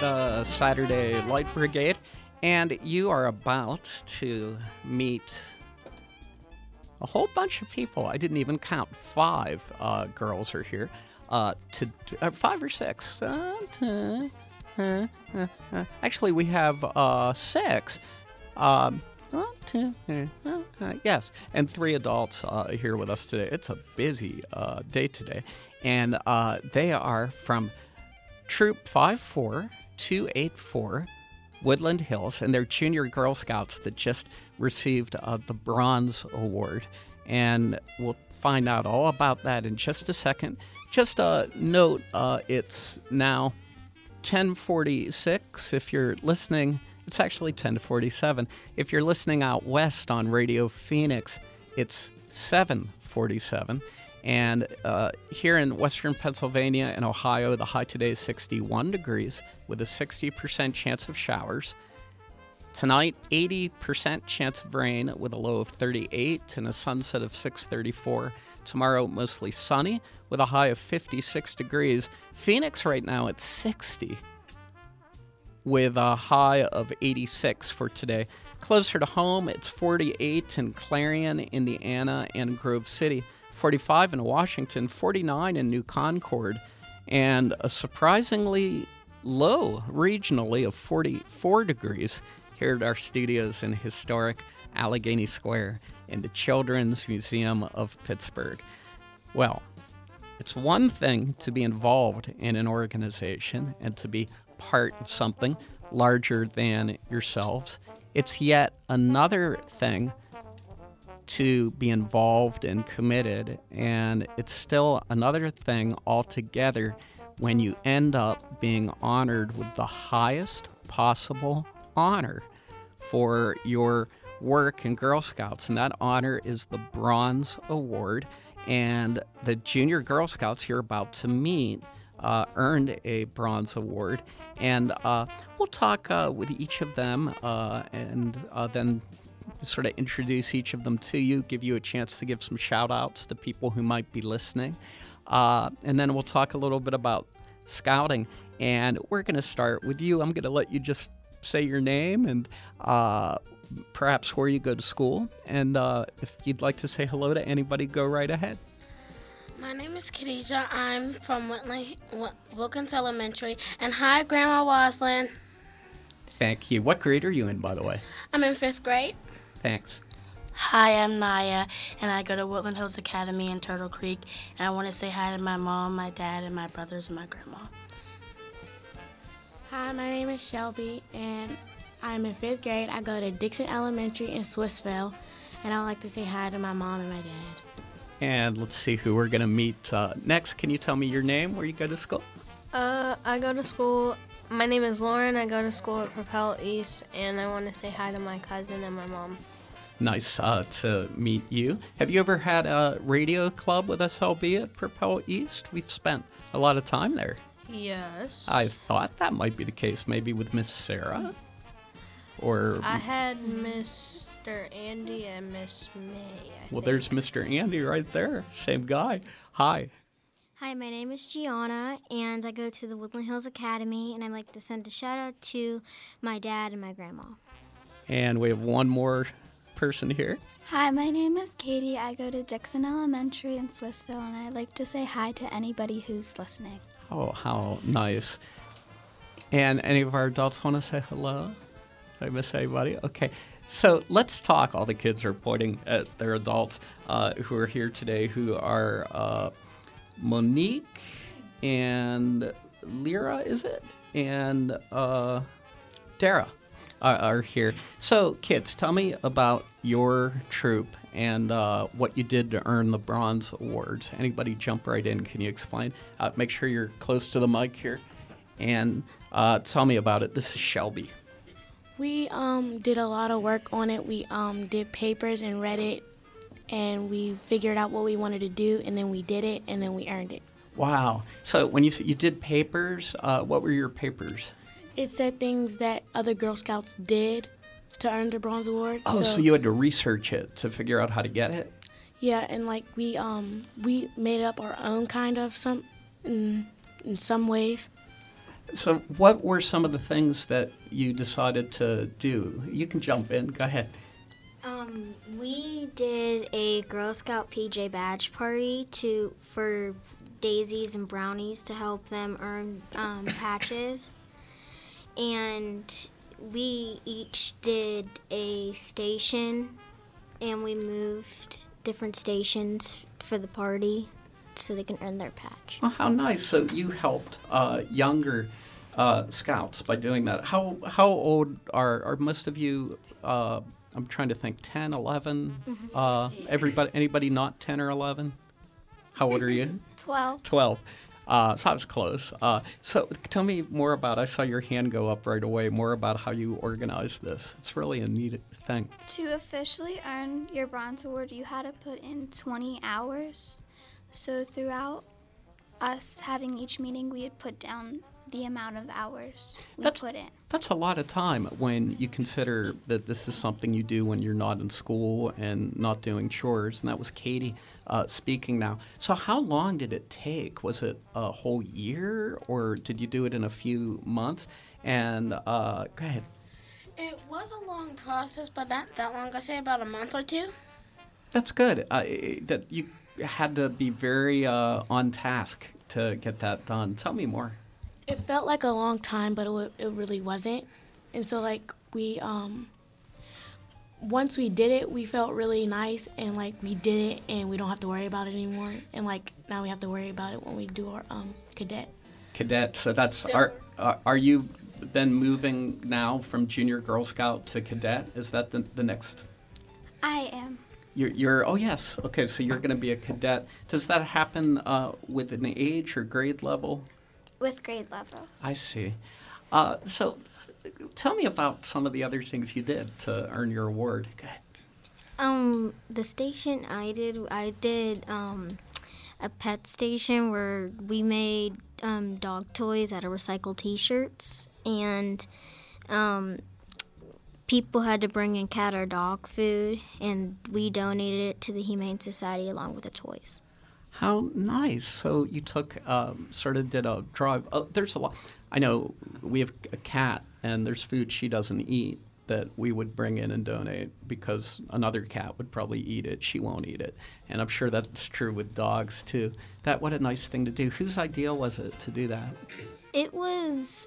the Saturday Light Brigade, and you are about to meet a whole bunch of people. I didn't even count. 5 girls are here. 5 or 6. Actually, we have 6. Yes, and 3 adults here with us today. It's a busy day today, and they are from Troop 54284, Woodland Hills, and they're junior Girl Scouts that just received the Bronze Award, and we'll find out all about that in just a second. Just a note, it's now 10:46 if you're listening. It's actually 10:47. If you're listening out west on Radio Phoenix, it's 7:47. And here in western Pennsylvania and Ohio, the high today is 61 degrees with a 60% chance of showers. Tonight, 80% chance of rain with a low of 38 and a sunset of 6:34. Tomorrow, mostly sunny with a high of 56 degrees. Phoenix right now at 60 with a high of 86 for today. Closer to home, it's 48 in Clarion, Indiana, and Grove City, 45 in Washington, 49 in New Concord, and a surprisingly low regionally of 44 degrees here at our studios in historic Allegheny Square in the Children's Museum of Pittsburgh. Well, it's one thing to be involved in an organization and to be part of something larger than yourselves. It's yet another thing to be involved and committed, and it's still another thing altogether when you end up being honored with the highest possible honor for your work in Girl Scouts, and that honor is the Bronze Award. And the junior Girl Scouts you're about to meet earned a Bronze Award, and we'll talk with each of them and then sort of introduce each of them to you, give you a chance to give some shout-outs to people who might be listening, and then we'll talk a little bit about scouting. And we're going to start with you. I'm going to let you just say your name and perhaps where you go to school, and if you'd like to say hello to anybody, go right ahead. My name is Khadija. I'm from Wilkins Elementary. And hi, Grandma Waslin. Thank you. What grade are you in, by the way? I'm in 5th grade. Thanks. Hi, I'm Naya, and I go to Woodland Hills Academy in Turtle Creek. And I want to say hi to my mom, my dad, and my brothers, and my grandma. Hi, my name is Shelby, and I'm in 5th grade. I go to Dixon Elementary in Swissvale, and I would like to say hi to my mom and my dad. And let's see who we're going to meet next. Can you tell me your name, where you go to school? I go to school. My name is Lauren. I go to school at Propel East, and I want to say hi to my cousin and my mom. Nice to meet you. Have you ever had a radio club with SLB at Propel East? We've spent a lot of time there. Yes. I thought that might be the case, maybe with Miss Sarah. Or I had Mr. Andy and Miss May. Well, there's Mr. Andy right there. Same guy. Hi. Hi, my name is Gianna, and I go to the Woodland Hills Academy, and I'd like to send a shout-out to my dad and my grandma. And we have one more person here. Hi, my name is Katie. I go to Dixon Elementary in Swissvale, and I'd like to say hi to anybody who's listening. Oh, how nice. And any of our adults want to say hello? Did I miss anybody? Okay. So let's talk. All the kids are pointing at their adults who are here today, who are Monique and Lyra, is it? And Dara are here. So kids, tell me about your troop and what you did to earn the Bronze Awards. Anybody jump right in. Can you explain? Make sure you're close to the mic here. And tell me about it. This is Shelby. We did a lot of work on it. We did papers and read it, and we figured out what we wanted to do, and then we did it, and then we earned it. Wow. So when you did papers, what were your papers? It said things that other Girl Scouts did to earn the Bronze Award. Oh, so you had to research it to figure out how to get it? Yeah, and like we made up our own kind of in some ways. So what were some of the things that you decided to do? You can jump in. Go ahead. We did a Girl Scout PJ badge party for daisies and brownies to help them earn patches. And we each did a station, and we moved different stations for the party so they can earn their patch. Oh, how nice. So you helped younger scouts by doing that. How old are most of you? I'm trying to think, 10, 11? Anybody not 10 or 11? How old are you? 12. 12. So I was close. So tell me more about, I saw your hand go up right away, more about how you organized this. It's really a neat thing. To officially earn your bronze award, you had to put in 20 hours. So throughout us having each meeting, we had put down the amount of hours we put in. That's a lot of time when you consider that this is something you do when you're not in school and not doing chores. And that was Katie speaking now. So how long did it take? Was it a whole year, or did you do it in a few months? And go ahead. It was a long process, but not that long. I say about a month or two. That's good. That you had to be very on task to get that done. Tell me more. It felt like a long time, but it really wasn't. And so, like, we, once we did it, we felt really nice, and, like, we did it, and we don't have to worry about it anymore. And, like, now we have to worry about it when we do our cadet. Cadet, so that's, are you then moving now from Junior Girl Scout to cadet? Is that the next? I am. You're oh, yes. Okay, so you're going to be a cadet. Does that happen with an age or grade level? With grade levels. I see. So tell me about some of the other things you did to earn your award. Go ahead. The station I did a pet station where we made dog toys out of recycled T-shirts, and people had to bring in cat or dog food, and we donated it to the Humane Society along with the toys. How nice. So you took, sort of did a drive. There's a lot. I know we have a cat, and there's food she doesn't eat that we would bring in and donate because another cat would probably eat it. She won't eat it. And I'm sure that's true with dogs, too. What a nice thing to do. Whose idea was it to do that? It was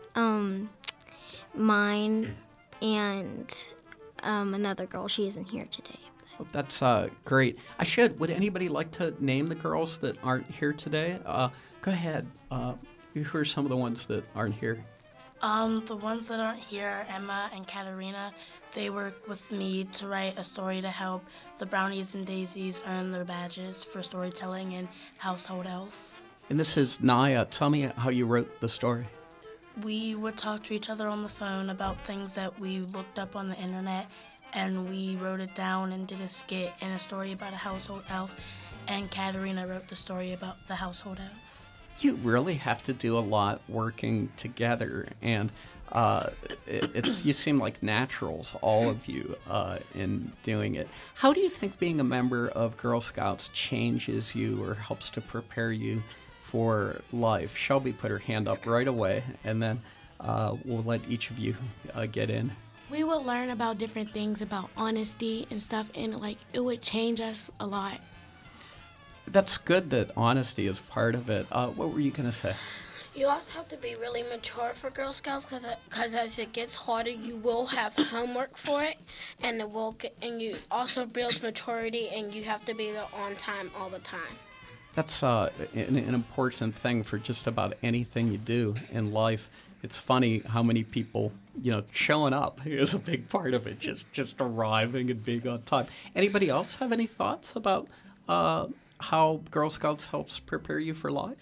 mine and another girl. She isn't here today. That's great. Would anybody like to name the girls that aren't here today? Go ahead. Who are some of the ones that aren't here? The ones that aren't here are Emma and Katarina. They worked with me to write a story to help the Brownies and Daisies earn their badges for storytelling and household elf. And this is Naya. Tell me how you wrote the story. We would talk to each other on the phone about things that we looked up on the internet, and we wrote it down and did a skit and a story about a household elf, and Katarina wrote the story about the household elf. You really have to do a lot working together, and you seem like naturals, all of you, in doing it. How do you think being a member of Girl Scouts changes you or helps to prepare you for life? Shelby put her hand up right away, and then we'll let each of you get in. We would learn about different things about honesty and stuff, and, like, it would change us a lot. That's good that honesty is part of it. What were you going to say? You also have to be really mature for Girl Scouts because as it gets harder, you will have homework for it, and and you also build maturity, and you have to be there on time all the time. That's an important thing for just about anything you do in life. It's funny how many people, showing up is a big part of it, just arriving and being on time. Anybody else have any thoughts about how Girl Scouts helps prepare you for life?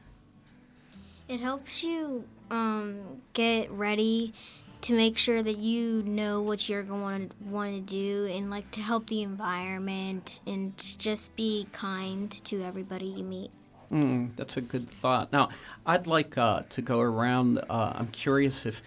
It helps you get ready to make sure that you know what you're going to want to do, and, like, to help the environment and just be kind to everybody you meet. That's a good thought. Now, I'd like to go around. I'm curious if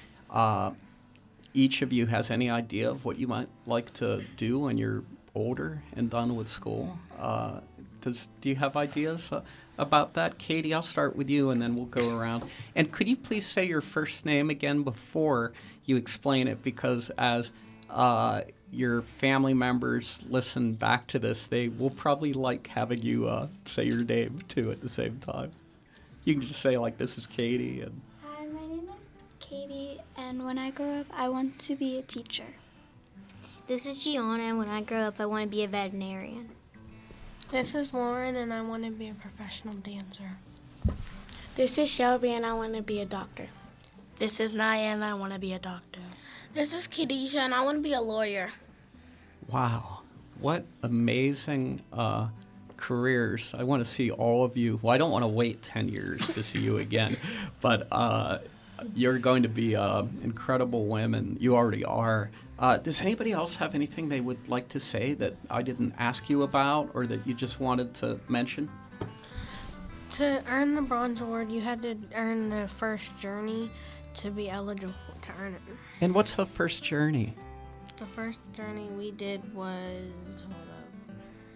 each of you has any idea of what you might like to do when you're older and done with school. Do you have ideas about that? Katie, I'll start with you, and then we'll go around. And could you please say your first name again before you explain it? Because as your family members listen back to this, they will probably like having you say your name, too, at the same time. You can just say, like, this is Katie. And Hi, my name is Katie, and when I grow up, I want to be a teacher. This is Gianna, and when I grow up, I want to be a veterinarian. This is Lauren, and I want to be a professional dancer. This is Shelby, and I want to be a doctor. This is Naya, and I want to be a doctor. This is Khadijah, and I want to be a lawyer. wow, what amazing careers. I want to see all of you. Well, I don't want to wait 10 years to see you again, but you're going to be incredible women. You already are. Does anybody else have anything they would like to say that I didn't ask you about or that you just wanted to mention? To earn the Bronze Award, you had to earn the first journey to be eligible to earn it. And what's the first journey? The first journey we did was, hold up.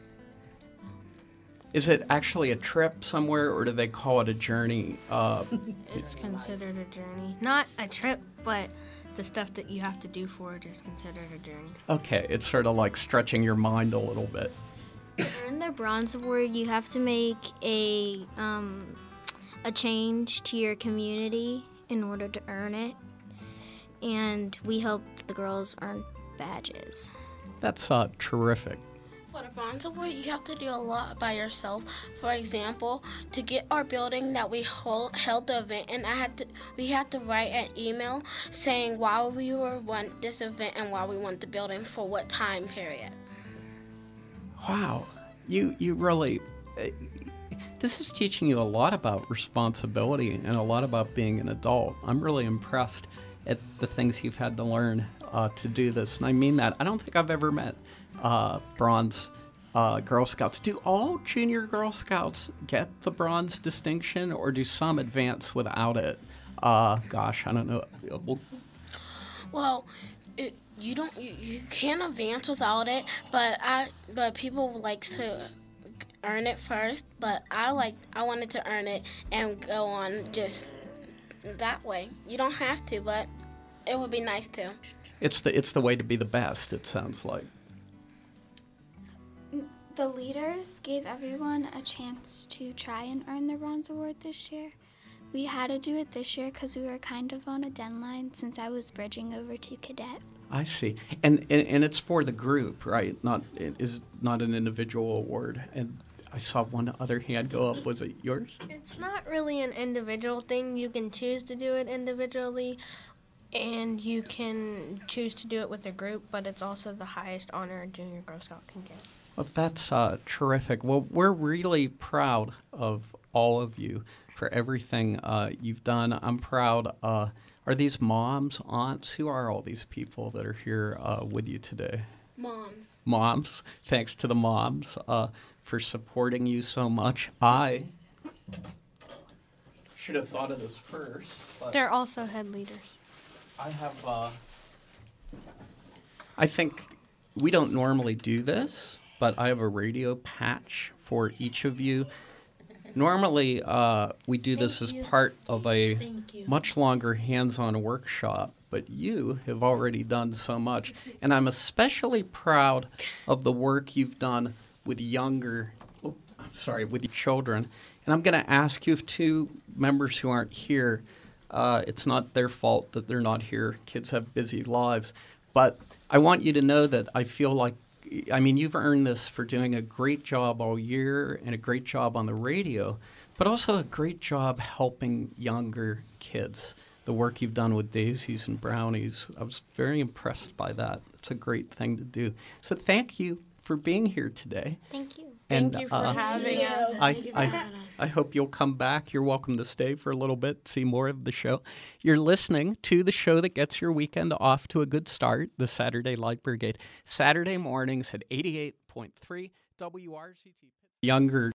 Is it actually a trip somewhere, or do they call it a journey? It's considered a journey. Not a trip, but the stuff that you have to do for it is considered a journey. Okay, it's sort of like stretching your mind a little bit. To earn the Bronze Award, you have to make a change to your community in order to earn it. And we helped the girls earn badges. That's terrific. For the Bronze Award, you have to do a lot by yourself. For example, to get our building that we held the event, and we had to write an email saying why we want this event and why we want the building for what time period. Wow, you really. This is teaching you a lot about responsibility and a lot about being an adult. I'm really impressed at the things you've had to learn to do this, and I mean that. I don't think I've ever met bronze Girl Scouts. Do all junior Girl Scouts get the bronze distinction, or do some advance without it? Gosh, I don't know. Well, you can advance without it, but people like to earn it first. But I wanted to earn it and go on just that way. You don't have to, but it would be nice to. It's the way to be the best, it sounds like. The leaders gave everyone a chance to try and earn the Bronze Award this year. We had to do it this year because we were kind of on a deadline since I was bridging over to cadet. I see. And it's for the group, right? It is not an individual award. And I saw one other hand go up. Was it yours? It's not really an individual thing. You can choose to do it individually, and you can choose to do it with a group, but it's also the highest honor a junior Girl Scout can get. Well, that's terrific. Well, we're really proud of all of you for everything you've done. I'm proud. Are these moms, aunts? Who are all these people that are here with you today? Moms. Moms. Thanks to the moms for supporting you so much. I should have thought of this first. But They're also head leaders. I have. I think we don't normally do this, but I have a radio patch for each of you. Normally, we do this as part of a much longer hands-on workshop, but you have already done so much. And I'm especially proud of the work you've done with with children. And I'm going to ask you if two members who aren't here, it's not their fault that they're not here. Kids have busy lives. But I want you to know that I feel like, you've earned this for doing a great job all year and a great job on the radio, but also a great job helping younger kids. The work you've done with Daisies and Brownies, I was very impressed by that. It's a great thing to do. So thank you for being here today. Thank you. Thank you for having us. I hope you'll come back. You're welcome to stay for a little bit, see more of the show. You're listening to the show that gets your weekend off to a good start, the Saturday Light Brigade. Saturday mornings at 88.3 WRZT. Younger